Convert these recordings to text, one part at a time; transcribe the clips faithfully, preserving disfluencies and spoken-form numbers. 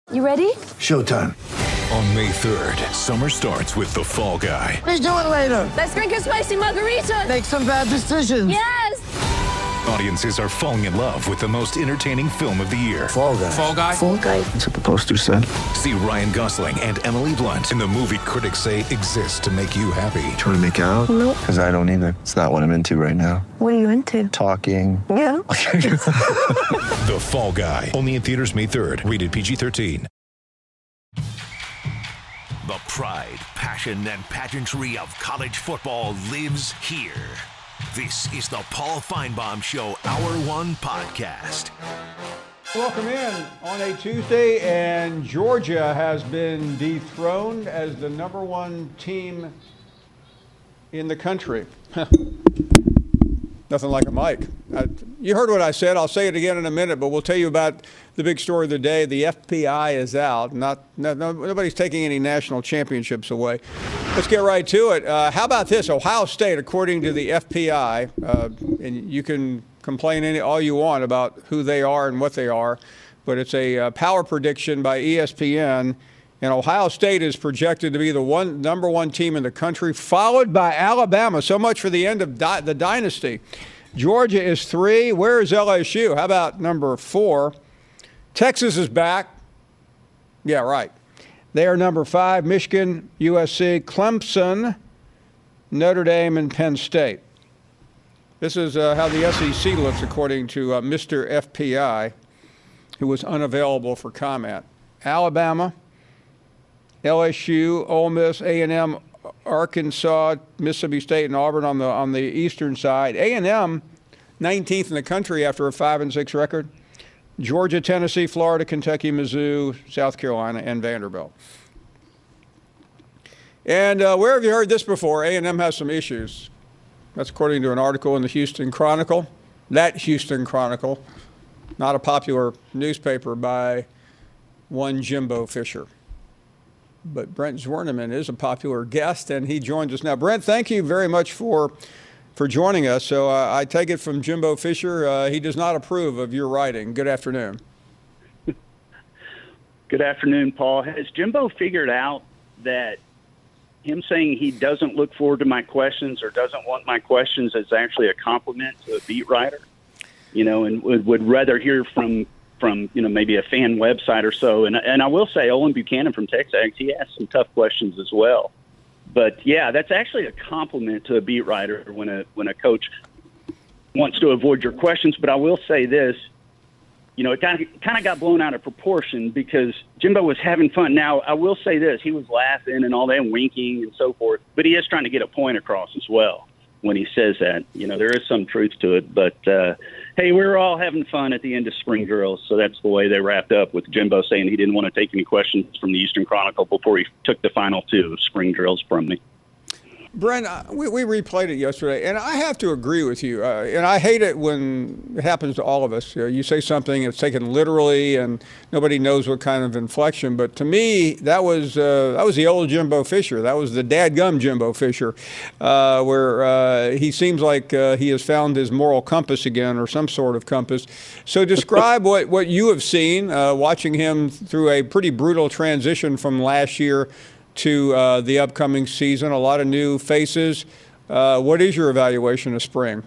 You ready? Showtime. On May third, summer starts with The Fall Guy. Let's do it later. Let's drink a spicy margarita. Make some bad decisions. Yes! Audiences are falling in love with the most entertaining film of the year. Fall Guy. Fall Guy? Fall Guy. That's what the poster said. See Ryan Gosling and Emily Blunt in the movie critics say exists to make you happy. Trying to make it out? Nope. Because I don't either. It's not what I'm into right now. What are you into? Talking. Yeah. The Fall Guy. Only in theaters May third. Rated P G thirteen. The pride, passion, and pageantry of college football lives here. This is the Paul Feinbaum Show Hour One Podcast. Welcome in on a Tuesday, and Georgia has been dethroned as the number one team in the country. Nothing like a mic. I, you heard what I said. I'll say it again in a minute, but we'll tell you about the big story of the day. The F P I is out. Not no, no, nobody's taking any national championships away. Let's get right to it. Uh, how about this? Ohio State, according to the F P I, uh, and you can complain any, all you want about who they are and what they are, but it's a uh, power prediction by E S P N. And Ohio State is projected to be the one number one team in the country, followed by Alabama. So much for the end of di- the dynasty. Georgia is three. Where is L S U? How about number four? Texas is back. Yeah, right. They are number five. Michigan, U S C, Clemson, Notre Dame, and Penn State. This is uh, how the S E C looks according to uh, Mister F P I, who was unavailable for comment. Alabama, L S U, Ole Miss, A and M, Arkansas, Mississippi State, and Auburn on the on the eastern side. A and M, nineteenth in the country after a five and six record. Georgia, Tennessee, Florida, Kentucky, Mizzou, South Carolina, and Vanderbilt. And uh, where have you heard this before? A and M has some issues. That's according to an article in the Houston Chronicle. That Houston Chronicle, not a popular newspaper by one Jimbo Fisher. But Brent Zwerneman is a popular guest, and he joins us now. Brent, thank you very much for for joining us. So uh, I take it from Jimbo Fisher, uh, he does not approve of your writing. Good afternoon. Good afternoon, Paul. Has Jimbo figured out that him saying he doesn't look forward to my questions or doesn't want my questions is actually a compliment to a beat writer? You know, and would, would rather hear from from, you know, maybe a fan website or so. And and I will say Olin Buchanan from Texas, he asked some tough questions as well. But, yeah, that's actually a compliment to a beat writer when a when a coach wants to avoid your questions. But I will say this, you know, it kind of, kind of got blown out of proportion because Jimbo was having fun. Now, I will say this, he was laughing and all that and winking and so forth, but he is trying to get a point across as well when he says that. You know, there is some truth to it. But, uh, hey, we were all having fun at the end of spring drills, so that's the way they wrapped up with Jimbo saying he didn't want to take any questions from the Eastern Chronicle before he took the final two spring drills from me. Brent, we, we replayed it yesterday, and I have to agree with you. Uh, and I hate it when it happens to all of us. You know, you say something, it's taken literally, and nobody knows what kind of inflection. But to me, that was uh, that was the old Jimbo Fisher. That was the dadgum Jimbo Fisher, uh, where uh, he seems like uh, he has found his moral compass again, or some sort of compass. So describe what, what you have seen, uh, watching him through a pretty brutal transition from last year to uh, the upcoming season, a lot of new faces. Uh, what is your evaluation of spring?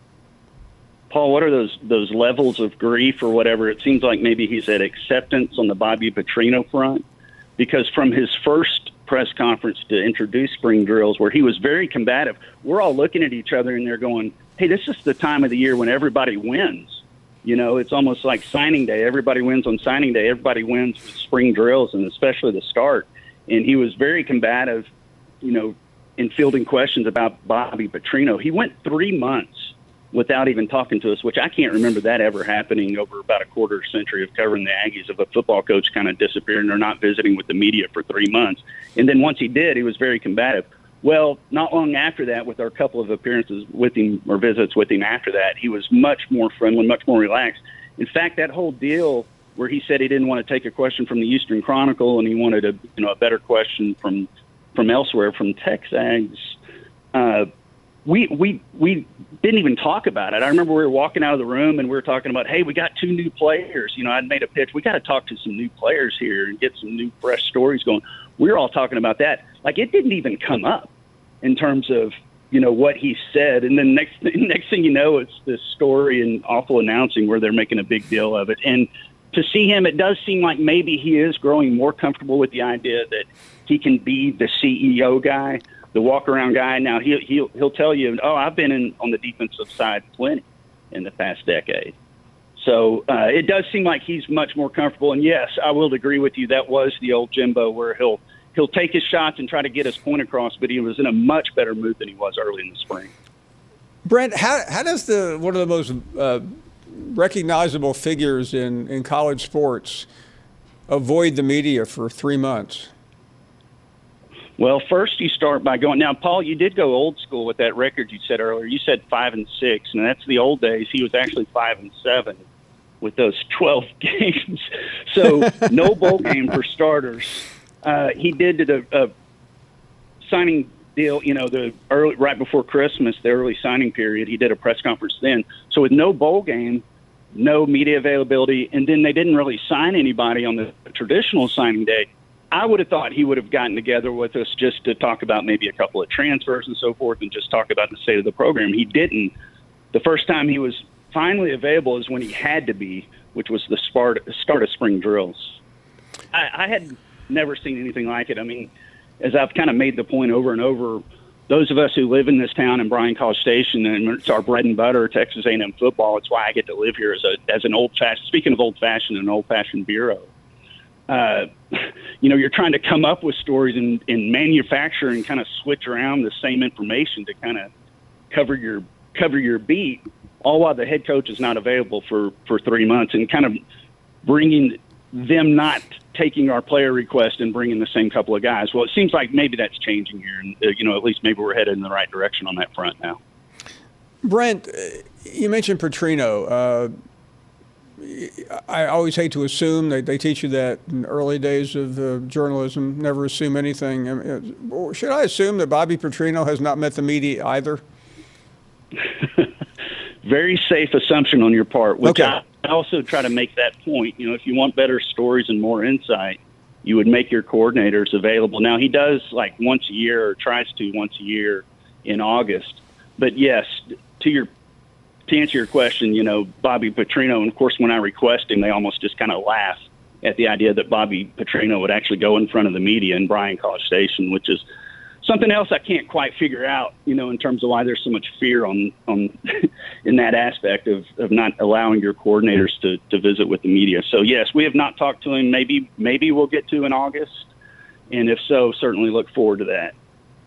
Paul, what are those those levels of grief or whatever? It seems like maybe he's at acceptance on the Bobby Petrino front, because from his first press conference to introduce spring drills, where he was very combative, we're all looking at each other and they're going, hey, this is the time of the year when everybody wins. You know, it's almost like signing day. Everybody wins on signing day. Everybody wins with spring drills, and especially the start. And he was very combative, you know, in fielding questions about Bobby Petrino. He went three months without even talking to us, which I can't remember that ever happening over about a quarter century of covering the Aggies, of a football coach kind of disappearing or not visiting with the media for three months. And then once he did, he was very combative. Well, not long after that, with our couple of appearances with him or visits with him after that, he was much more friendly, much more relaxed. In fact, that whole deal where he said he didn't want to take a question from the Eastern Chronicle and he wanted a you know a better question from from elsewhere, from Texags, uh, we we we didn't even talk about it. I remember we were walking out of the room and we were talking about, hey, we got two new players. You know, I'd made a pitch. We got to talk to some new players here and get some new fresh stories going. We were all talking about that. Like, it didn't even come up in terms of, you know, what he said. And then next next thing you know, it's this story and awful announcing where they're making a big deal of it. And to see him, it does seem like maybe he is growing more comfortable with the idea that he can be the C E O guy, the walk-around guy. Now, he'll, he'll, he'll tell you, oh, I've been in on the defensive side plenty in the past decade. So uh, it does seem like he's much more comfortable. And, yes, I will agree with you. That was the old Jimbo where he'll he'll take his shots and try to get his point across, but he was in a much better mood than he was early in the spring. Brent, how, how does the one of the most uh, recognizable figures in, in college sports avoid the media for three months? Well, first you start by going – now, Paul, you did go old school with that record you said earlier. You said five and six, and that's the old days. He was actually five and seven with those twelve games. So no bowl game for starters. Uh, he did the uh, signing deal, you know, the early right before Christmas, the early signing period. He did a press conference then. So with no bowl game, no media availability, and then they didn't really sign anybody on the traditional signing day, I would have thought he would have gotten together with us just to talk about maybe a couple of transfers and so forth and just talk about the state of the program. He didn't. The first time he was finally available is when he had to be, which was the start of spring drills. I, I had never seen anything like it. I mean, as I've kind of made the point over and over, those of us who live in this town in Bryan College Station, and it's our bread and butter, Texas A and M football, it's why I get to live here as a as an old-fashioned, speaking of old-fashioned, an old-fashioned bureau. Uh, you know, you're trying to come up with stories and, and manufacture and kind of switch around the same information to kind of cover your cover your beat, all while the head coach is not available for, for three months and kind of bringing them not taking our player request and bringing the same couple of guys. Well, it seems like maybe that's changing here, and uh, you know, at least maybe we're headed in the right direction on that front now. Brent, you mentioned Petrino. Uh, I always hate to assume. They, they teach you that in the early days of uh, journalism, never assume anything. I mean, should I assume that Bobby Petrino has not met the media either? Very safe assumption on your part, which okay. I also try to make that point. You know, if you want better stories and more insight, you would make your coordinators available. Now, he does like once a year or tries to once a year in August. But, yes, to your to answer your question, you know, Bobby Petrino, and, of course, when I request him, they almost just kind of laugh at the idea that Bobby Petrino would actually go in front of the media in Bryan College Station, which is something else I can't quite figure out, you know, in terms of why there's so much fear on, on in that aspect of, of not allowing your coordinators to, to visit with the media. So, yes, we have not talked to him. Maybe maybe we'll get to in August. And if so, certainly look forward to that.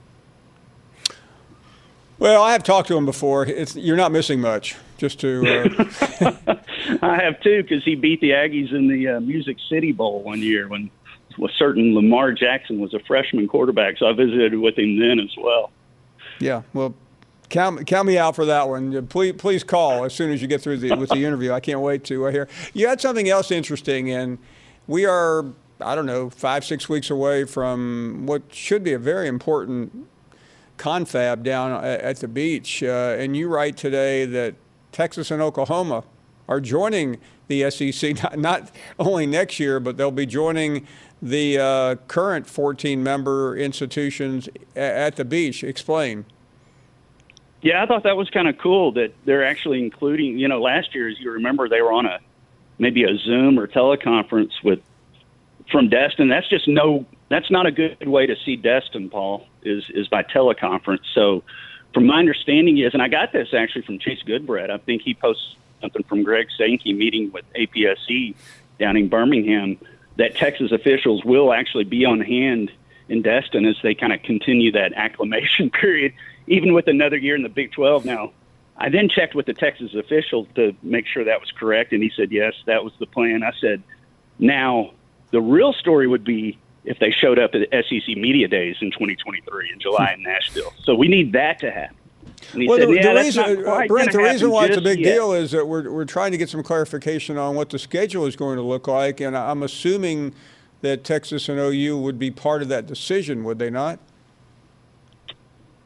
Well, I have talked to him before. It's, you're not missing much, just to uh... I have, too, because he beat the Aggies in the uh, Music City Bowl one year when a certain Lamar Jackson was a freshman quarterback, so I visited with him then as well. Yeah, well, count, count me out for that one. Please please call as soon as you get through the, with the interview. I can't wait to uh, hear. You had something else interesting, and we are, I don't know, five, six weeks away from what should be a very important confab down at, at the beach. Uh, and you write today that Texas and Oklahoma are joining the S E C, not, not only next year, but they'll be joining the uh, current fourteen-member institutions at the beach. Explain. Yeah, I thought that was kind of cool that they're actually including, you know, last year, as you remember, they were on a maybe a Zoom or teleconference with from Destin. That's just no, that's not a good way to see Destin, Paul, is is by teleconference. So from my understanding is, and I got this actually from Chase Goodbread, I think he posts something from Greg Sankey meeting with A P S C down in Birmingham, that Texas officials will actually be on hand in Destin as they kind of continue that acclimation period, even with another year in the Big twelve. Now, I then checked with the Texas officials to make sure that was correct, and he said, yes, that was the plan. I said, now, the real story would be if they showed up at the S E C Media Days in twenty twenty-three in July in Nashville. So we need that to happen. Well, said, the, yeah, the reason, Brent, the reason why it's a big yet. deal is that we're we're trying to get some clarification on what the schedule is going to look like, and I'm assuming that Texas and O U would be part of that decision, would they not?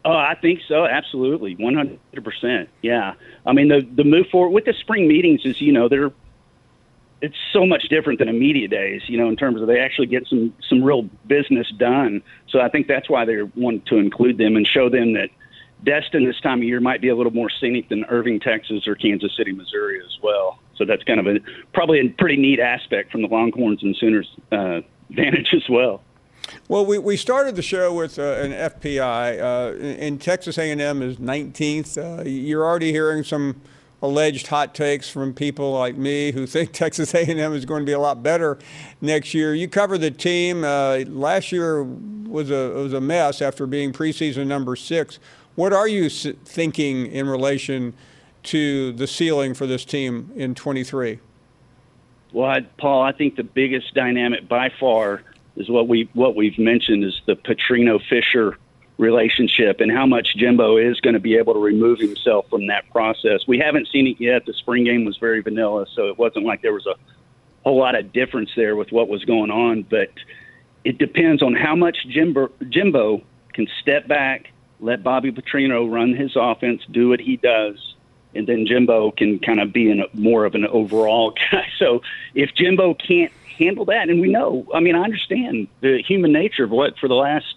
Oh, I think so. Absolutely. one hundred percent. Yeah. I mean, the, the move forward with the spring meetings is, you know, they're, it's so much different than media days, you know, in terms of they actually get some, some real business done. So I think that's why they want to include them and show them that Destin this time of year might be a little more scenic than Irving, Texas, or Kansas City, Missouri as well. So that's kind of a probably a pretty neat aspect from the Longhorns and Sooners uh, vantage as well. Well, we, we started the show with uh, an F P I, uh, and Texas A and M is nineteenth. Uh, you're already hearing some alleged hot takes from people like me who think Texas A and M is going to be a lot better next year. You cover the team. Uh, last year was a was a mess after being preseason number six. What are you thinking in relation to the ceiling for this team in twenty-three? Well, I, Paul, I think the biggest dynamic by far is what we what we've mentioned is the Petrino-Fisher relationship and how much Jimbo is going to be able to remove himself from that process. We haven't seen it yet. The spring game was very vanilla, so it wasn't like there was a whole lot of difference there with what was going on. But it depends on how much Jimbo, Jimbo can step back, let Bobby Petrino run his offense, do what he does, and then Jimbo can kind of be in a, more of an overall guy. So if Jimbo can't handle that, and we know, I mean, I understand the human nature of what for the last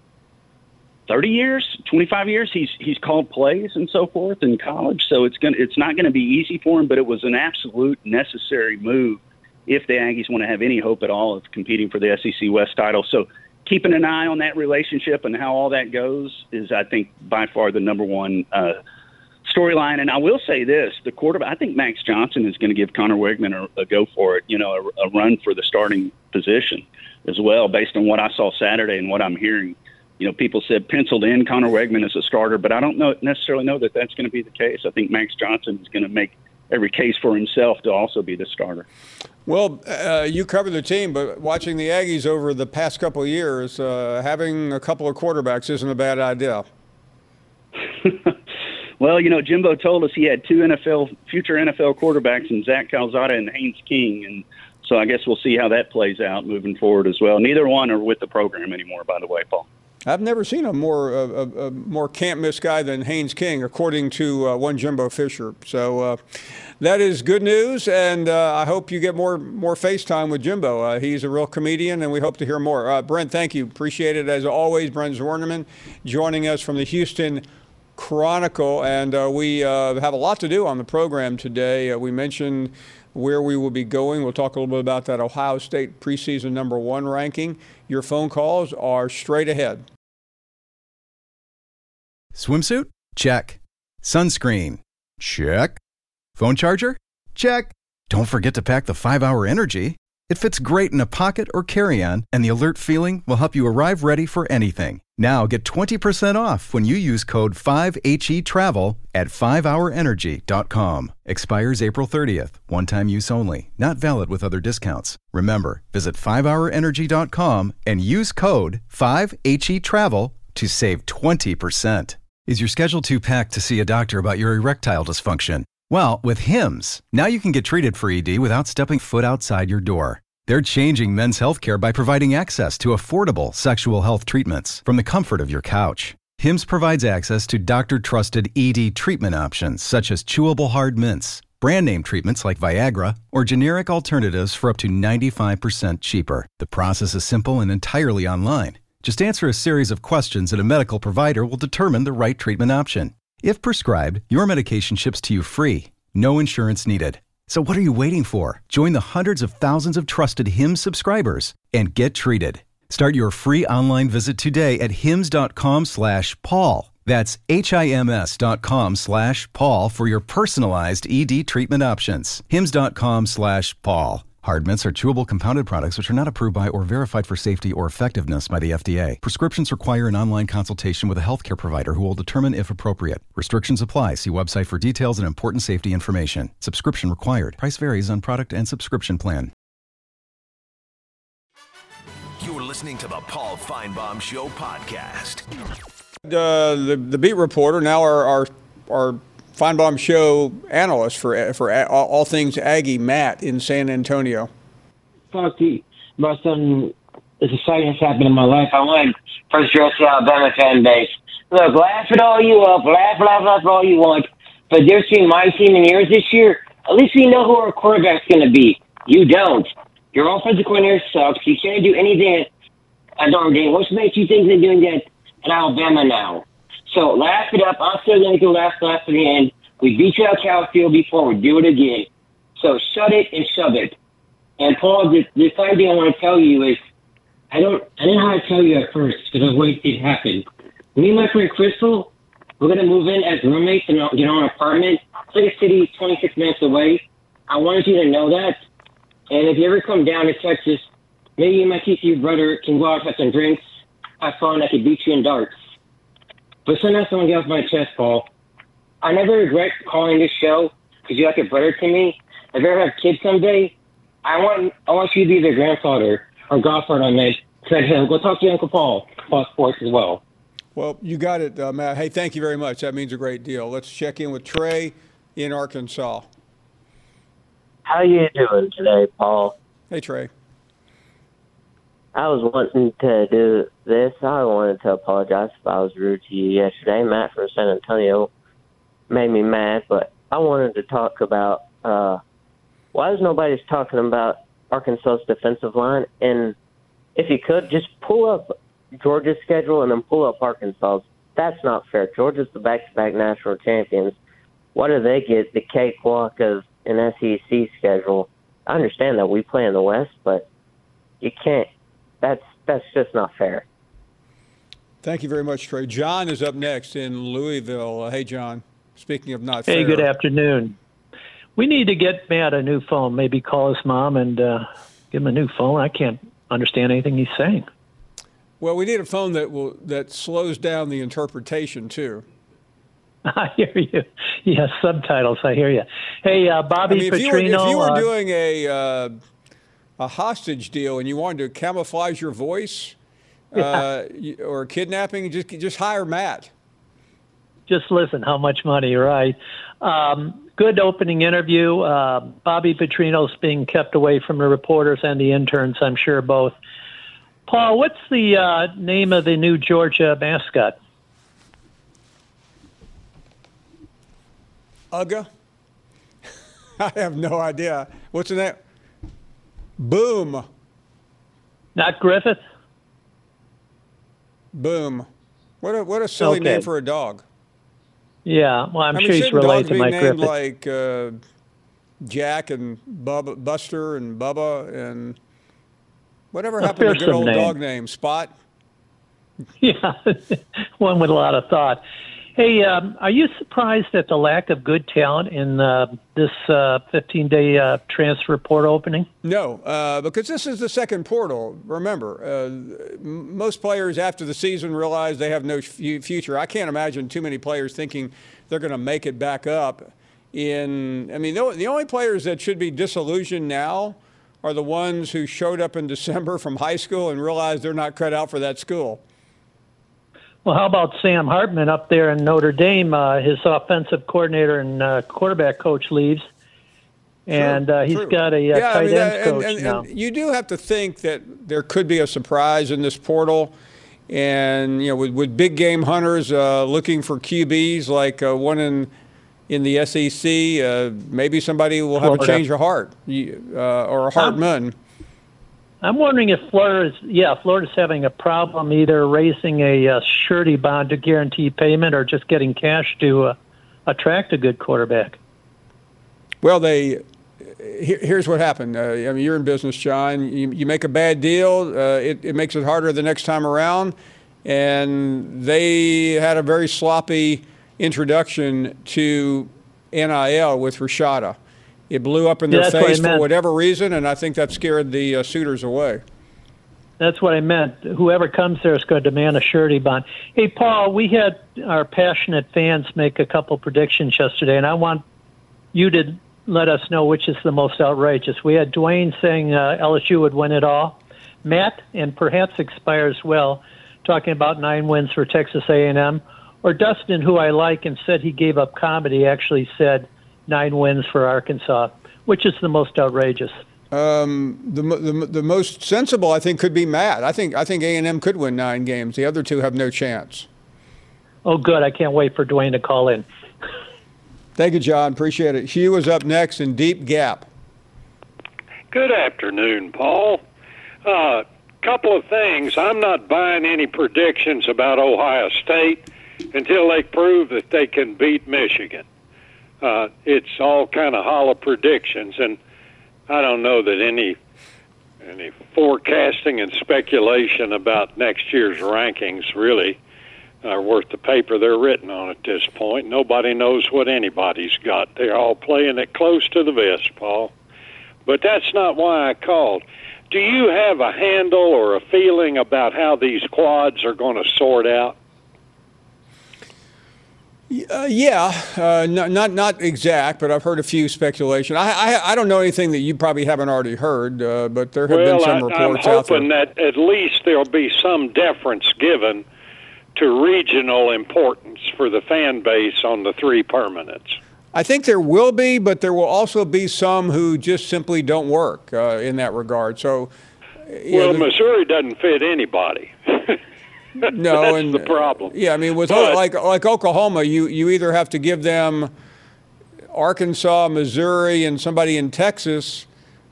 thirty years, twenty-five years, he's he's called plays and so forth in college. So it's going it's not going to be easy for him, but it was an absolute necessary move if the Aggies want to have any hope at all of competing for the S E C West title. So keeping an eye on that relationship and how all that goes is, I think, by far the number one uh, storyline. And I will say this, the quarterback, I think Max Johnson is going to give Connor Wegman a, a go for it, you know, a, a run for the starting position as well, based on what I saw Saturday and what I'm hearing. You know, people said penciled in Connor Wegman as a starter, but I don't know necessarily know that that's going to be the case. I think Max Johnson is going to make every case for himself to also be the starter. Well, uh, you cover the team, but watching the Aggies over the past couple of years, uh, having a couple of quarterbacks isn't a bad idea. Well, you know, Jimbo told us he had two N F L future N F L quarterbacks in Zach Calzada and Haynes King, and so I guess we'll see how that plays out moving forward as well. Neither one are with the program anymore, by the way, Paul. I've never seen a more a, a, a more can't-miss guy than Haynes King, according to uh, one Jimbo Fisher. So uh, that is good news, and uh, I hope you get more more FaceTime with Jimbo. Uh, he's a real comedian, and we hope to hear more. Uh, Brent, thank you. Appreciate it as always. Brent Zwerneman joining us from the Houston Chronicle, and uh, we uh, have a lot to do on the program today. Uh, we mentioned where we will be going. We'll talk a little bit about that Ohio State preseason number one ranking. Your phone calls are straight ahead. Swimsuit? Check. Sunscreen? Check. Phone charger? Check. Don't forget to pack the five hour Energy. It fits great in a pocket or carry-on, and the alert feeling will help you arrive ready for anything. Now get twenty percent off when you use code five H E travel at five hour energy dot com. Expires April thirtieth. One-time use only. Not valid with other discounts. Remember, visit five hour energy dot com and use code five H E travel to save twenty percent. Is your schedule too packed to see a doctor about your erectile dysfunction? Well, with Hims, now you can get treated for E D without stepping foot outside your door. They're changing men's healthcare by providing access to affordable sexual health treatments from the comfort of your couch. Hims provides access to doctor-trusted E D treatment options such as chewable hard mints, brand name treatments like Viagra, or generic alternatives for up to ninety-five percent cheaper. The process is simple and entirely online. Just answer a series of questions and a medical provider will determine the right treatment option. If prescribed, your medication ships to you free. No insurance needed. So what are you waiting for? Join the hundreds of thousands of trusted Hims subscribers and get treated. Start your free online visit today at hims.com slash Paul. That's H-I-M-S dot com slash Paul for your personalized E D treatment options. Hims.com slash Paul. Hard mints are chewable compounded products which are not approved by or verified for safety or effectiveness by the F D A. Prescriptions require an online consultation with a healthcare provider who will determine if appropriate. Restrictions apply. See website for details and important safety information. Subscription required. Price varies on product and subscription plan. You're listening to the Paul Feinbaum Show podcast. Uh, the the beat reporter, now our our, our Feinbaum Show analyst for for all, all things Aggie, Matt in San Antonio. Talk to you about something as exciting as happened in my life. I want to first address the Alabama fan base. Look, laugh it all you up, laugh, laugh, laugh all you want. But there's between my team and yours this year, at least we know who our quarterback's going to be. You don't. Your offensive coordinator sucks. You can't do anything at, at Notre Dame. What makes you think they're doing that at Alabama now? So laugh it up. I'm still going to go laugh, laugh to the end. We beat you at Cal Field before. We do it again. So shut it and shove it. And Paul, the, the final thing I want to tell you is, I don't, I didn't know how to tell you at first because I was waiting it happen. Me and my friend Crystal, we're going to move in as roommates and get our own apartment. It's like a city twenty-six minutes away. I wanted you to know that. And if you ever come down to Texas, maybe you and my T C U brother can go out, have some drinks, have fun. I could beat you in darts. But sometimes someone get off my chest, Paul. I never regret calling this show because you're like a brother to me. If I ever have kids someday, I want I want you to be their grandfather or godfather on that. Said him, go talk to your Uncle Paul about sports as well. Well, you got it, uh, Matt. Hey, thank you very much. That means a great deal. Let's check in with Trey in Arkansas. How you doing today, Paul? Hey, Trey. I was wanting to do this. I wanted to apologize if I was rude to you yesterday. Matt from San Antonio made me mad, but I wanted to talk about uh, why is nobody's talking about Arkansas's defensive line? And if you could, just pull up Georgia's schedule and then pull up Arkansas's. That's not fair. Georgia's the back-to-back national champions. Why do they get the cakewalk of an S E C schedule? I understand that we play in the West, but you can't. That's that's just not fair. Thank you very much, Trey. John is up next in Louisville. Uh, hey, John. Speaking of not hey, fair. Hey, good afternoon. We need to get Matt a new phone. Maybe call his mom and uh, give him a new phone. I can't understand anything he's saying. Well, we need a phone that will that slows down the interpretation too. I hear you. Yes, subtitles. I hear you. Hey, uh, Bobby I mean, if Petrino. You were, if you were uh, doing a uh, a hostage deal and you wanted to camouflage your voice uh, yeah. or kidnapping, just just hire Matt. Just listen. How much money? Right. Um, good opening interview. Uh, Bobby Petrino's being kept away from the reporters and the interns. I'm sure both. Paul, what's the uh, name of the new Georgia mascot? Ugga? I have no idea. What's the name? Boom. Not Griffith? Boom. What a what a silly okay. name for a dog. Yeah, well, I'm I sure mean, he's related to Mike named Griffith. Like uh, Jack and Bubba, Buster and Bubba and whatever a happened to good old name. dog name? Spot? Yeah, one with a lot of thought. Hey, um, are you surprised at the lack of good talent in uh, this fifteen-day uh, uh, transfer portal opening? No, uh, because this is the second portal. Remember, uh, m- most players after the season realize they have no f- future. I can't imagine too many players thinking they're going to make it back up. In, I mean, the, the only players that should be disillusioned now are the ones who showed up in December from high school and realized they're not cut out for that school. Well, how about Sam Hartman up there in Notre Dame? Uh, his offensive coordinator and uh, quarterback coach leaves, and True, uh, he's true. got a uh, yeah, tight I mean, ends and, coach and, now. And you do have to think that there could be a surprise in this portal, and you know, with, with big game hunters uh, looking for Q Bs like uh, one in in the S E C, uh, maybe somebody will have Florida. a change of heart uh, or a Hartman. I'm wondering if Florida's, yeah, Florida's having a problem either raising a uh, surety bond to guarantee payment or just getting cash to uh, attract a good quarterback. Well, they here, here's what happened. Uh, I mean, you're in business, John. You, you make a bad deal, uh, it, it makes it harder the next time around, and they had a very sloppy introduction to N I L with Rashada. It blew up in their yeah, face for whatever reason, and I think that scared the uh, suitors away. That's what I meant. Whoever comes there is going to demand a surety bond. Hey, Paul, we had our passionate fans make a couple predictions yesterday, and I want you to let us know which is the most outrageous. We had Dwayne saying uh, L S U would win it all. Matt, and perhaps expires well, talking about nine wins for Texas A and M. Or Dustin, who I like and said he gave up comedy, actually said nine wins for Arkansas. Which is the most outrageous? Um, the, the the most sensible, I think, could be Matt. I think I think A and M could win nine games. The other two have no chance. Oh, good. I can't wait for Dwayne to call in. Thank you, John. Appreciate it. Hugh is up next in Deep Gap. Good afternoon, Paul. A uh, couple of things. I'm not buying any predictions about Ohio State until they prove that they can beat Michigan. Uh, it's all kind of hollow predictions, and I don't know that any any forecasting and speculation about next year's rankings really are worth the paper they're written on at this point. Nobody knows what anybody's got. They're all playing it close to the vest, Paul. But that's not why I called. Do you have a handle or a feeling about how these quads are going to sort out? Uh, yeah, uh, not, not not exact, but I've heard a few speculation. I, I I don't know anything that you probably haven't already heard, uh, but there have well, been some I, reports I'm out there. hoping that at least there'll be some deference given to regional importance for the fan base on the three permanents. I think there will be, but there will also be some who just simply don't work uh, in that regard. So, well, know, Missouri doesn't fit anybody. No, that's and the problem. Yeah, I mean, with but, like like Oklahoma, you, you either have to give them Arkansas, Missouri, and somebody in Texas,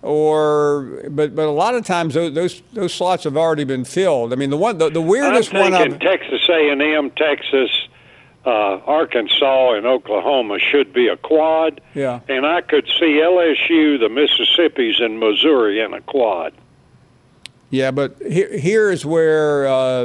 or but but a lot of times those those, those slots have already been filled. I mean, the one the, the weirdest I'm one thinking I've, Texas A and M, Texas, uh, Arkansas, and Oklahoma should be a quad. Yeah, and I could see L S U, the Mississippis, and Missouri in a quad. Yeah, but here, here is where uh,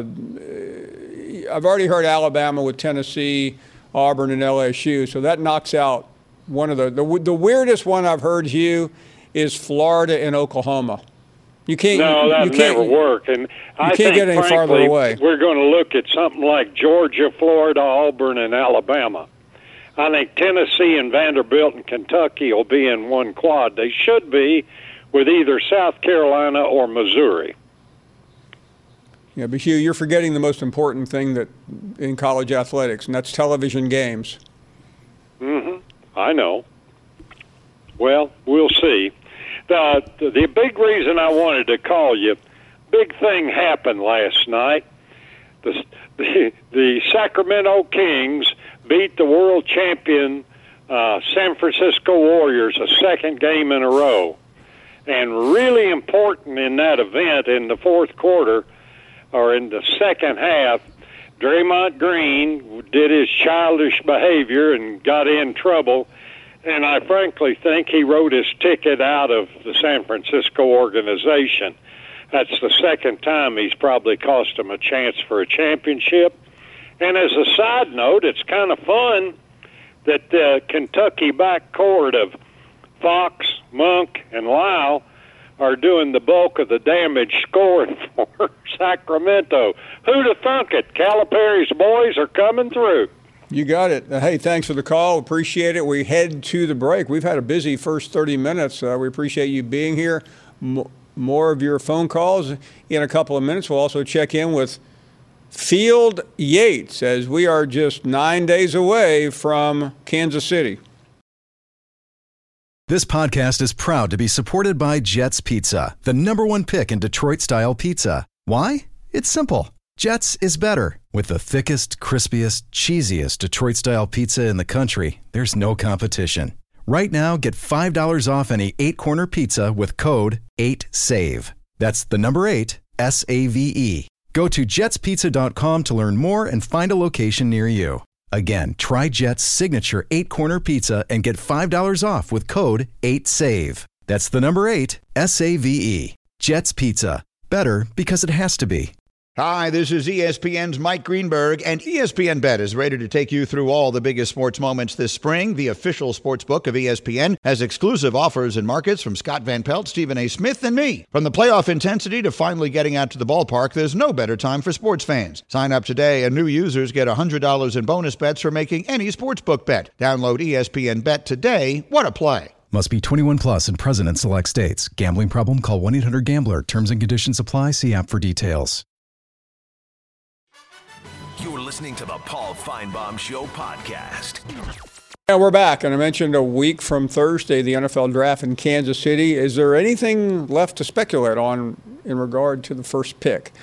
I've already heard Alabama with Tennessee, Auburn, and L S U. So that knocks out one of the, the the weirdest one I've heard, Hugh, is Florida and Oklahoma. You can't. No, that you can't, never work. And you I can't think, get any frankly, farther away. We're going to look at something like Georgia, Florida, Auburn, and Alabama. I think Tennessee and Vanderbilt and Kentucky will be in one quad. They should be with either South Carolina or Missouri. Yeah, but Hugh, you're forgetting the most important thing that in college athletics, and that's television games. Mm-hmm. I know. Well, we'll see. The, the the big reason I wanted to call you, big thing happened last night. The the, the Sacramento Kings beat the world champion uh, San Francisco Warriors a second game in a row. And really important in that event in the fourth quarter, or in the second half, Draymond Green did his childish behavior and got in trouble. And I frankly think he wrote his ticket out of the San Francisco organization. That's the second time he's probably cost him a chance for a championship. And as a side note, it's kind of fun that the Kentucky backcourt of Fox, Monk, and Lyle are doing the bulk of the damage scoring for Sacramento. Who'd have thunk it? Calipari's boys are coming through. You got it. Uh, hey, thanks for the call. Appreciate it. We head to the break. We've had a busy first thirty minutes. Uh, we appreciate you being here. M- more of your phone calls in a couple of minutes. We'll also check in with Field Yates as we are just nine days away from Kansas City. This podcast is proud to be supported by Jets Pizza, the number one pick in Detroit-style pizza. Why? It's simple. Jets is better. With the thickest, crispiest, cheesiest Detroit-style pizza in the country, there's no competition. Right now, get five dollars off any eight-corner pizza with code eight save. That's the number eight, S A V E. Go to jets pizza dot com to learn more and find a location near you. Again, try Jet's signature eight-corner pizza and get five dollars off with code eight save. That's the number eight, S A V E. Jet's Pizza. Better because it has to be. Hi, this is E S P N's Mike Greenberg, and E S P N Bet is ready to take you through all the biggest sports moments this spring. The official sports book of E S P N has exclusive offers and markets from Scott Van Pelt, Stephen A. Smith, and me. From the playoff intensity to finally getting out to the ballpark, there's no better time for sports fans. Sign up today, and new users get one hundred dollars in bonus bets for making any sportsbook bet. Download E S P N Bet today. What a play. Must be twenty-one plus and present in select states. Gambling problem? Call one eight hundred gambler. Terms and conditions apply. See app for details. You're listening to the Paul Feinbaum Show podcast. Yeah, we're back, and I mentioned a week from Thursday, the N F L draft in Kansas City. Is there anything left to speculate on in regard to the first pick?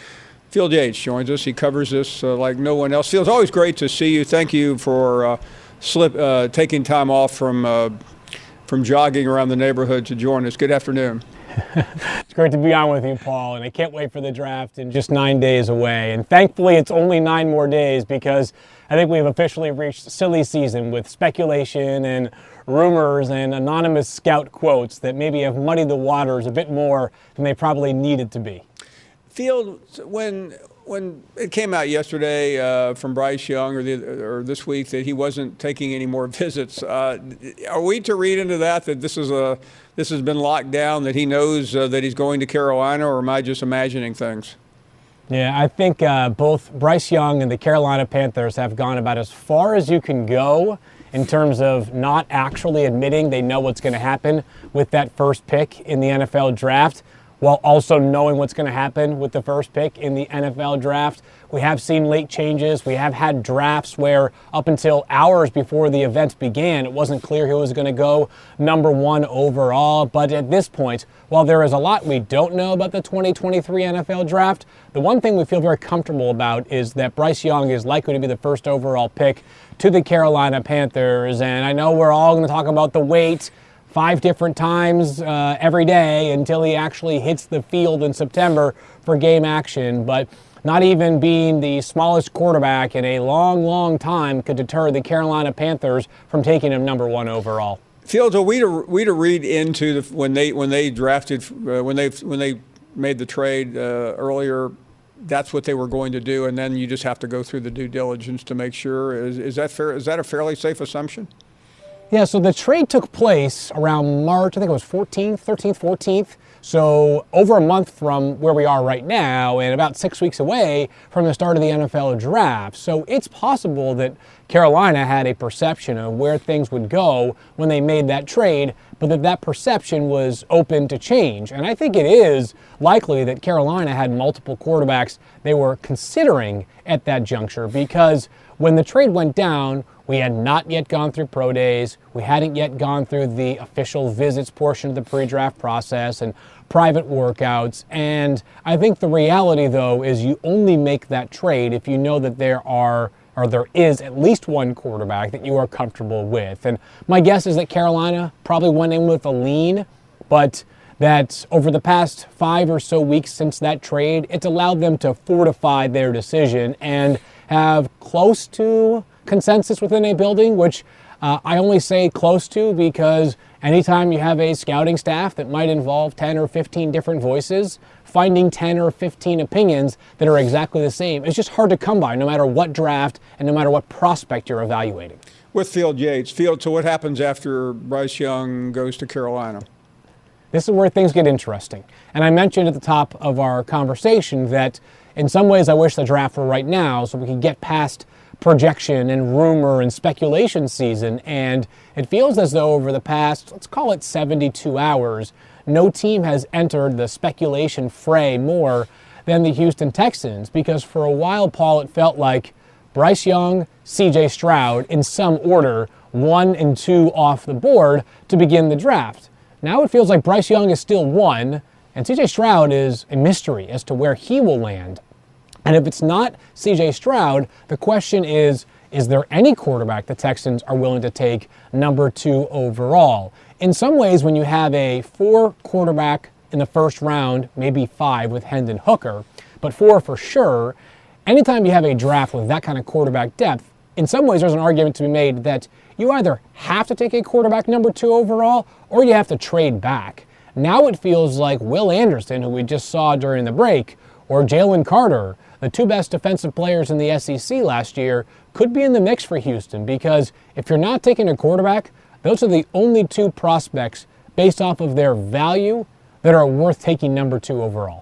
Field Yates joins us. He covers this uh, like no one else. Field, it's always great to see you. Thank you for uh, slip uh, taking time off from uh, from jogging around the neighborhood to join us. Good afternoon. It's great to be on with you, Paul, and I can't wait for the draft in just nine days away. And thankfully, it's only nine more days because I think we've officially reached silly season with speculation and rumors and anonymous scout quotes that maybe have muddied the waters a bit more than they probably needed to be. Field, when when it came out yesterday uh, from Bryce Young or, the, or this week that he wasn't taking any more visits, uh, are we to read into that that this is a this has been locked down, that he knows uh, that he's going to Carolina, or am I just imagining things? Yeah, I think uh, both Bryce Young and the Carolina Panthers have gone about as far as you can go in terms of not actually admitting they know what's going to happen with that first pick in the N F L draft, while also knowing what's going to happen with the first pick in the N F L draft. We have seen late changes. We have had drafts where up until hours before the event began, it wasn't clear who was going to go number one overall. But at this point, while there is a lot we don't know about the twenty twenty-three N F L draft, the one thing we feel very comfortable about is that Bryce Young is likely to be the first overall pick to the Carolina Panthers. And I know we're all going to talk about the wait five different times uh, every day until he actually hits the field in September for game action. But not even being the smallest quarterback in a long, long time could deter the Carolina Panthers from taking him number one overall. Fields, are we to we to read into the, when they when they drafted uh, when they when they made the trade uh, earlier, that's what they were going to do, and then you just have to go through the due diligence to make sure. Is is that fair? Is that a fairly safe assumption? Yeah, so the trade took place around March, I think it was fourteenth, thirteenth, fourteenth. So over a month from where we are right now and about six weeks away from the start of the N F L draft. So it's possible that Carolina had a perception of where things would go when they made that trade, but that that perception was open to change. And I think it is likely that Carolina had multiple quarterbacks they were considering at that juncture, because when the trade went down, we had not yet gone through pro days. We hadn't yet gone through the official visits portion of the pre-draft process and private workouts. And I think the reality, though, is you only make that trade if you know that there are, or there is at least one quarterback that you are comfortable with. And my guess is that Carolina probably went in with a lean, but that over the past five or so weeks since that trade, it's allowed them to fortify their decision and have close to consensus within a building, which uh, I only say close to because anytime you have a scouting staff that might involve ten or fifteen different voices, finding ten or fifteen opinions that are exactly the same is just hard to come by, no matter what draft and no matter what prospect you're evaluating. With Field Yates. Field, so what happens after Bryce Young goes to Carolina? This is where things get interesting. And I mentioned at the top of our conversation that in some ways I wish the draft were right now so we could get past projection and rumor and speculation season. And it feels as though over the past, let's call it seventy-two hours, no team has entered the speculation fray more than the Houston Texans, because for a while, Paul, it felt like Bryce Young, C J Stroud, in some order, one and two off the board to begin the draft. Now it feels like Bryce Young is still one, and C J Stroud is a mystery as to where he will land. And if it's not C J Stroud, the question is, is there any quarterback the Texans are willing to take number two overall? In some ways, when you have a four quarterback in the first round, maybe five with Hendon Hooker, but four for sure, anytime you have a draft with that kind of quarterback depth, in some ways there's an argument to be made that you either have to take a quarterback number two overall or you have to trade back. Now it feels like Will Anderson, who we just saw during the break, or Jalen Carter, the two best defensive players in the S E C last year, could be in the mix for Houston, because if you're not taking a quarterback, those are the only two prospects based off of their value that are worth taking number two overall.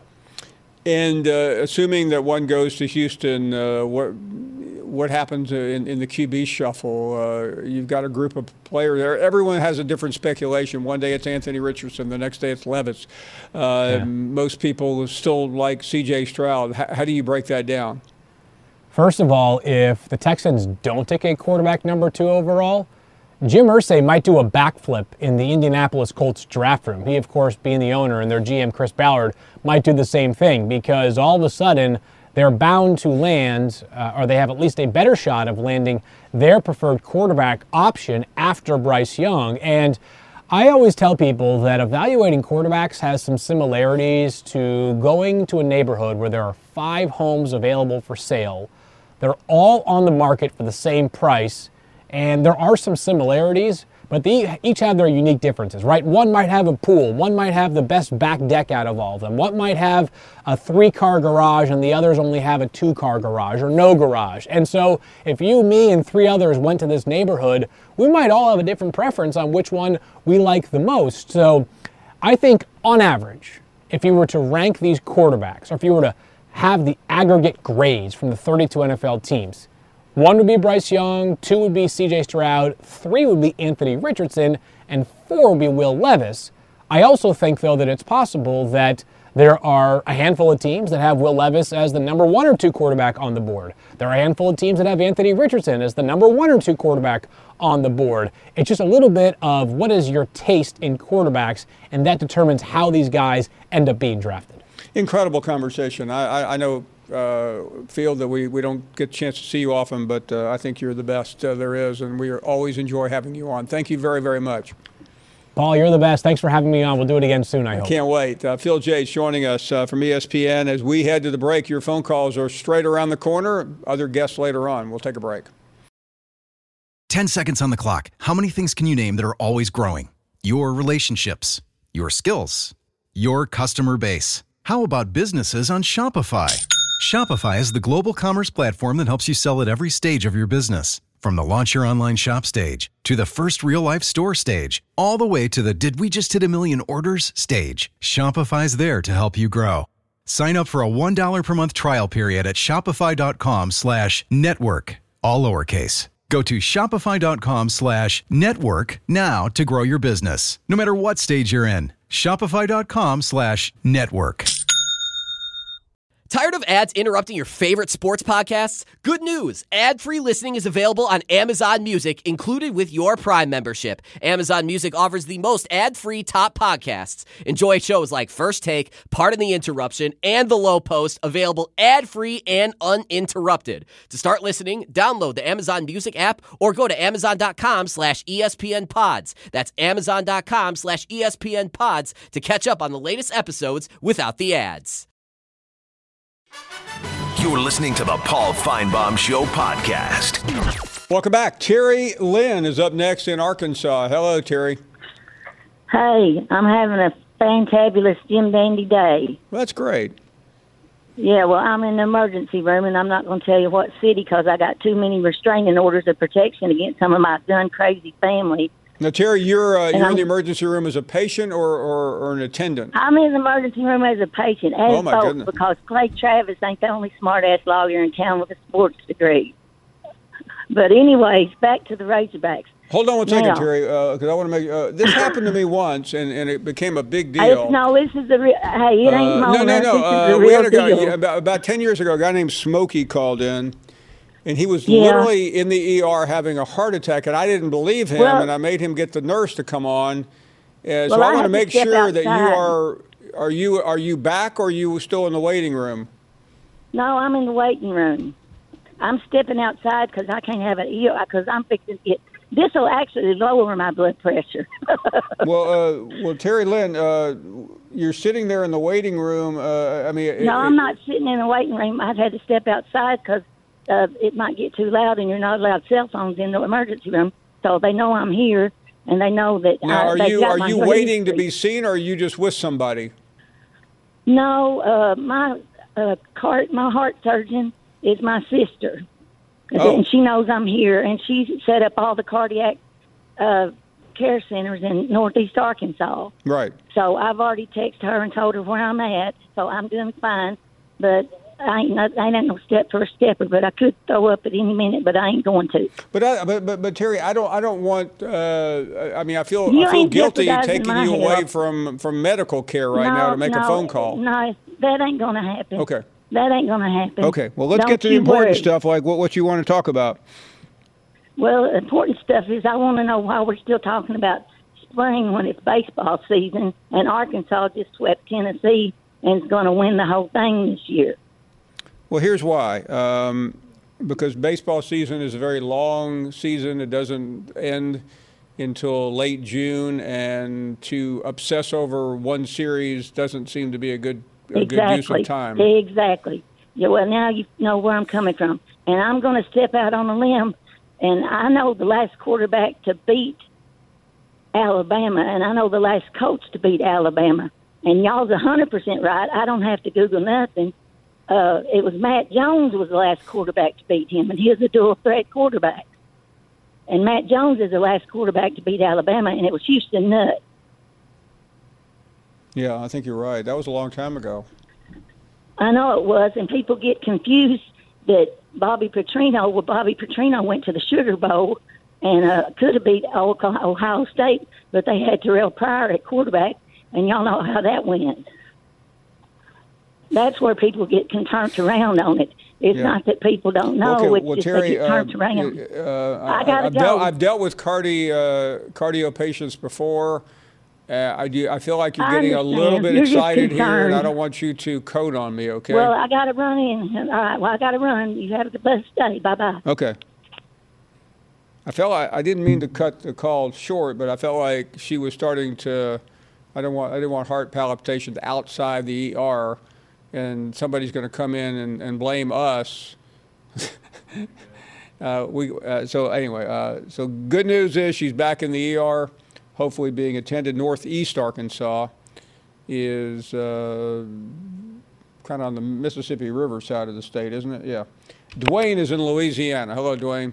And uh, assuming that one goes to Houston, uh, what what happens in, in the Q B shuffle? Uh, you've got a group of players there. Everyone has a different speculation. One day it's Anthony Richardson. The next day it's Levis. Uh, yeah. Most people still like C J Stroud. How, how do you break that down? First of all, if the Texans don't take a quarterback number two overall, Jim Irsay might do a backflip in the Indianapolis Colts draft room. He, of course, being the owner, and their G M, Chris Ballard, might do the same thing, because all of a sudden they're bound to land, uh, or they have at least a better shot of landing their preferred quarterback option after Bryce Young. And I always tell people that evaluating quarterbacks has some similarities to going to a neighborhood where there are five homes available for sale. They're all on the market for the same price, and there are some similarities, but they each have their unique differences, right? One might have a pool, one might have the best back deck out of all of them, one might have a three-car garage and the others only have a two-car garage or no garage. And so if you, me, and three others went to this neighborhood, we might all have a different preference on which one we like the most. So I think on average, if you were to rank these quarterbacks, or if you were to have the aggregate grades from the thirty-two N F L teams, one would be Bryce Young, two would be C J Stroud, three would be Anthony Richardson, and four would be Will Levis. I also think, though, that it's possible that there are a handful of teams that have Will Levis as the number one or two quarterback on the board. There are a handful of teams that have Anthony Richardson as the number one or two quarterback on the board. It's just a little bit of what is your taste in quarterbacks, and that determines how these guys end up being drafted. Incredible conversation. I, I, I know, uh, Field, that we, we don't get a chance to see you often, but uh, I think you're the best uh, there is, and we are, always enjoy having you on. Thank you very, very much. Paul, you're the best. Thanks for having me on. We'll do it again soon, I hope. I can't wait. Uh, Phil Yates joining us uh, from E S P N. As we head to the break, your phone calls are straight around the corner. Other guests later on. We'll take a break. Ten seconds on the clock. How many things can you name that are always growing? Your relationships, your skills, your customer base. How about businesses on Shopify? Shopify is the global commerce platform that helps you sell at every stage of your business. From the launch your online shop stage, to the first real-life store stage, all the way to the did we just hit a million orders stage. Shopify's there to help you grow. Sign up for a one dollar per month trial period at shopify.com slash network, all lowercase. Go to shopify.com slash network now to grow your business, no matter what stage you're in. Shopify.com slash network. Tired of ads interrupting your favorite sports podcasts? Good news! Ad-free listening is available on Amazon Music, included with your Prime membership. Amazon Music offers the most ad-free top podcasts. Enjoy shows like First Take, Pardon the Interruption, and The Low Post, available ad-free and uninterrupted. To start listening, download the Amazon Music app or go to amazon.com slash ESPN pods. That's amazon.com slash ESPN pods to catch up on the latest episodes without the ads. You're listening to the Paul Feinbaum Show podcast. Welcome back. Terry Lynn is up next in Arkansas. Hello, Terry. Hey, I'm having a fantabulous Jim Dandy day. Well, that's great. Yeah, well, I'm in the emergency room, and I'm not going to tell you what city because I got too many restraining orders of protection against some of my gun-crazy family. Now, Terry, you're uh, you're I'm, in the emergency room as a patient or, or, or an attendant? I'm in the emergency room as a patient, as oh, my both, goodness. because Clay Travis ain't the only smart-ass lawyer in town with a sports degree. But anyways, back to the Razorbacks. Hold on one second, now, Terry, because uh, I want to make uh, – this happened to me once, and, and it became a big deal. I, no, this is the real – hey, it ain't uh, Mona. No, no, no. This Uh, is the we real had a guy deal. – about, about ten years ago, a guy named Smokey called in. And he was Yeah. literally in the E R having a heart attack, and I didn't believe him, Well- and I made him get the nurse to come on. Uh, so Well, I I want to had to make step sure that you outside. are are you are you back or are you still in the waiting room? No, I'm in the waiting room. I'm stepping outside because I can't have an E R because I'm fixing it. This will actually lower my blood pressure. well, uh, well, Terry Lynn, uh, you're sitting there in the waiting room. Uh, I mean, it, no, I'm it- not sitting in the waiting room. I've had to step outside because uh, it might get too loud, and you're not allowed cell phones in the emergency room. So they know I'm here, and they know that. Now, I, are they've you got are my you history. waiting to be seen, or are you just with somebody? No, uh, my uh, cart, my heart surgeon is my sister, Oh. and she knows I'm here, and she set up all the cardiac uh, care centers in Northeast Arkansas. Right. So I've already texted her and told her where I'm at, so I'm doing fine. But I ain't, not, I ain't no step for a stepper, but I could throw up at any minute, but I ain't going to. But I, but, but but Terry, I don't I don't want. Uh, I mean, I feel You I feel ain't guilty jeopardizing taking my you away health. from from medical care right no, now to make no, a phone call. No, that ain't going to happen. Okay. That ain't going to happen. Okay. Well, let's Don't get to the you important worry. stuff, like what what you want to talk about. Well, the important stuff is I want to know why we're still talking about spring when it's baseball season, and Arkansas just swept Tennessee and is going to win the whole thing this year. Well, here's why. Um, because baseball season is a very long season. It doesn't end until late June, and to obsess over one series doesn't seem to be a good, a exactly. good use of time. Exactly. Yeah, well, now you know where I'm coming from. And I'm going to step out on a limb, and I know the last quarterback to beat Alabama, and I know the last coach to beat Alabama. And y'all's one hundred percent right. I don't have to Google nothing. Uh, it was Matt Jones was the last quarterback to beat him, and he was a dual-threat quarterback. And Matt Jones is the last quarterback to beat Alabama, and it was Houston Nutt. Yeah, I think you're right. That was a long time ago. I know it was, and people get confused that Bobby Petrino, well, Bobby Petrino went to the Sugar Bowl and uh, could have beat Ohio State, but they had Terrell Pryor at quarterback, and y'all know how that went. That's where people get turned around on it. It's Yeah. not that people don't know. Okay, it's well, just Terry, they get turned uh, around. Uh, I gotta I've go. Dealt, I've dealt with cardi, uh, cardio patients before. Uh, I do. I feel like you're I getting a little understand. bit You're just excited here, and I concerned. don't want you to code on me. Okay. Well, I got to run in. All right, well, I got to run. You have the best day. Bye-bye. Okay. I felt I, I didn't mean to cut the call short, but I felt like she was starting to. I don't want. I didn't want heart palpitations outside the E R, and somebody's going to come in and, and blame us. uh, we. Uh, so anyway, uh, so good news is she's back in the E R, hopefully being attended. Northeast Arkansas is uh, kind of on the Mississippi River side of the state, isn't it? Yeah. Dwayne is in Louisiana. Hello, Dwayne.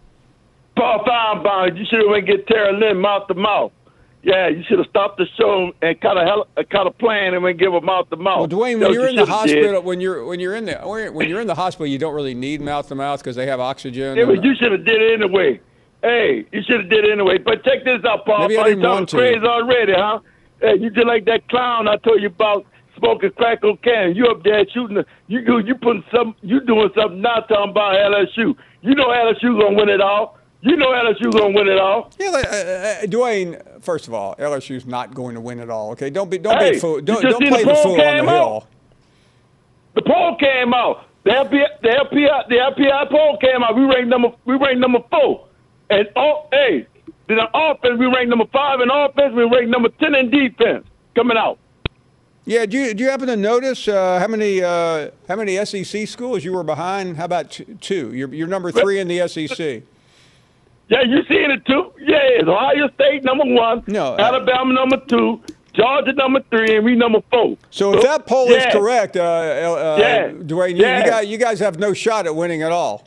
Paul Feinbaum, you should have get Tara Lynn mouth to mouth. Yeah, you should have stopped the show and cut a hell, cut a plan and then give a mouth to mouth. Well, Dwayne, when That's you're what in you the shoulda did. hospital, when you're when you're in the when you're in the hospital, you don't really need mouth to mouth because they have oxygen. Yeah, and- but you should have did it anyway. Hey, you should have did it anyway. But check this out, Paul. Maybe I Paul, you didn't talking want to. crazy already, huh? Hey, you just like that clown I told you about smoking crack cocaine. You up there shooting? The, you go, you putting some, you doing something now talking about L S U. You know L S U gonna win it all. You know L S U gonna win it all. Yeah, like, uh, uh, Dwayne. First of all, L S U's not going to win it all. Okay, don't be don't Hey, be a fool. you Don't, just don't see play the the poll fool on came the out? hill. The poll came out. The F B I, the F B I, the F B I poll came out. We ranked number, we ranked number four. And oh, hey, in the offense we ranked number five. In offense we ranked number ten in defense. Coming out. Yeah, do you, do you happen to notice uh, how many uh, how many S E C schools you were behind? How about t- two? You're you're number three in the S E C. Yeah, you seeing it too? Yeah, it's Ohio State number one. No, uh, Alabama number two. Georgia number three, and we number four. So if that poll yeah. is correct, uh, uh, Yeah. Dwayne, you, Yeah. you, guys, you guys have no shot at winning at all.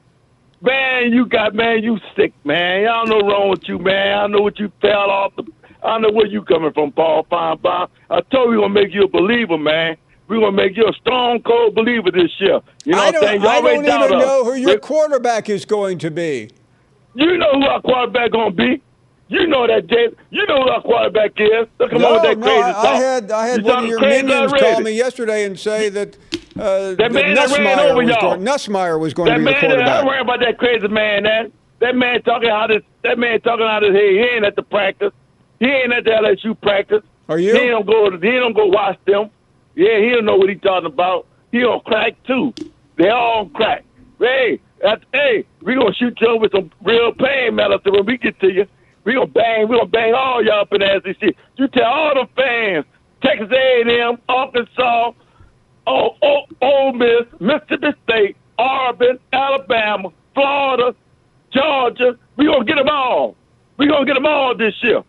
Man, you got man, you sick, man. I don't know wrong with you, man. I know what you fell off the. I know where you coming from, Paul Feinbaum. I told you we're gonna make you a believer, man. We're gonna make you a stone cold believer this year. You know I what I'm don't, saying? You I already don't doubt even us. know who your But quarterback is going to be. You know who our quarterback gonna be. You know that, Jay. You know who our quarterback is. Look at No, with that no, crazy I, talk. I had I had You one of talking your crazy minions already. call me yesterday and say that uh, that man that ran Nussmeier over was y'all. going, Nussmeier was going That to be the man, I quarterback. don't worry about that crazy man. That that man talking out his that man talking out his head. He ain't at the practice. He ain't at the L S U practice. Are you? He don't go. He don't go watch them. Yeah, he don't know what he talking about. He on crack too. They all on crack. Hey, that's, hey, we gonna shoot you with some real pain medicine when we get to you. We gonna bang. We gonna bang all y'all up in the S E C. You tell all the fans, Texas A and M, Arkansas, oh, oh, Ole Miss, Mississippi State, Auburn, Alabama, Florida, Georgia. We gonna get them all. We gonna get them all this year.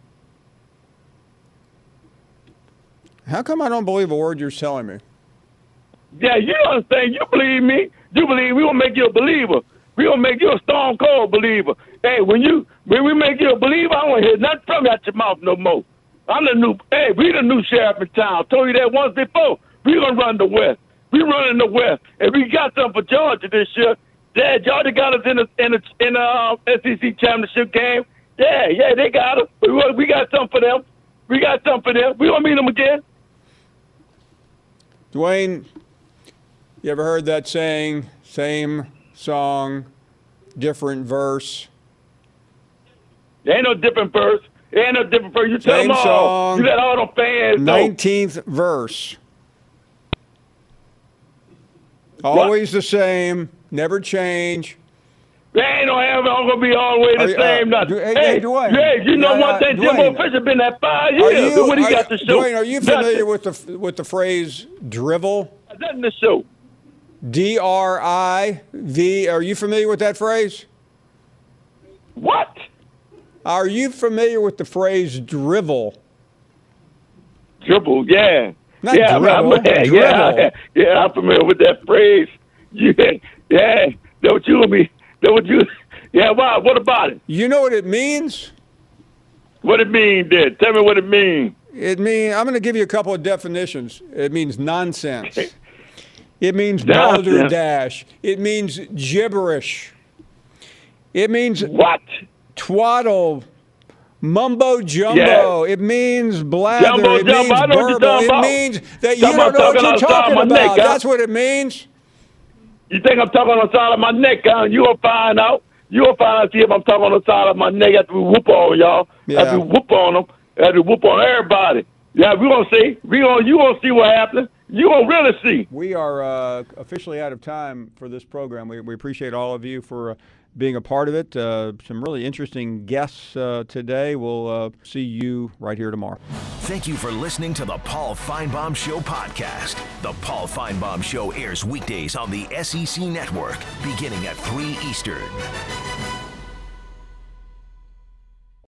How come I don't believe a word you're telling me? Yeah, you understand. You believe me. You believe we gonna make you a believer. We gonna make you a stone cold believer. Hey, when you when we make you a believer, I don't wanna hear nothing from you out your mouth no more. I'm the new. Hey, we the new sheriff in town. Told you that once before. We gonna run the West. We running the West, and we got something for Georgia this year. Yeah, Georgia got us in the in the in the uh, S E C championship game. Yeah, yeah, they got us. We we got something for them. We got something for them. We gonna meet them again. Dwayne, you ever heard that saying, same song, different verse? There ain't no different verse. There ain't no different verse. You tell Same them all. song, You let all them fans know. nineteenth verse. Always the same. Never change. They ain't no ever gonna be all the way the Are you- same. uh, nothing. Du- hey, hey, hey, Dwayne. hey, you know Yeah, one uh, thing? Dwayne. Jimbo Fisher been there five Are years. you, What he are got you- to show? Dwayne, are you familiar Nothing. with the with the phrase drivel? Nothing to show. D R I V. Are you familiar with that phrase? What? Are you familiar with the phrase drivel? Dribble, yeah. Not yeah, dribble, I'm, yeah, drivel. yeah, yeah, I'm familiar with that phrase. Yeah, yeah. That what you and me. That what you. Yeah, why? What about it? You know what it means? What it mean, then? Tell me what it mean. It mean I'm going to give you a couple of definitions. It means nonsense. It means Nonsense. balderdash. It means gibberish. It means what? Twaddle. Mumbo jumbo. Yeah. It means blather. Jumbo it jumbo. means I know what you're burble. talking It about. means that you Talking don't about know what talking you're on the side of talking my about. neck, huh? That's what it means. You think I'm talking on the side of my neck, huh? You'll find out. You'll find out see if I'm talking on the side of my neck after we whoop on y'all. Yeah. After we whoop on them. After we whoop on everybody. Yeah, we're going to see. We gonna, you going to see what happens. You going to really see. We are uh, officially out of time for this program. We, we appreciate all of you for uh, being a part of it. Uh, some really interesting guests uh, today. We'll uh, see you right here tomorrow. Thank you for listening to the Paul Feinbaum Show podcast. The Paul Feinbaum Show airs weekdays on the S E C Network, beginning at three Eastern.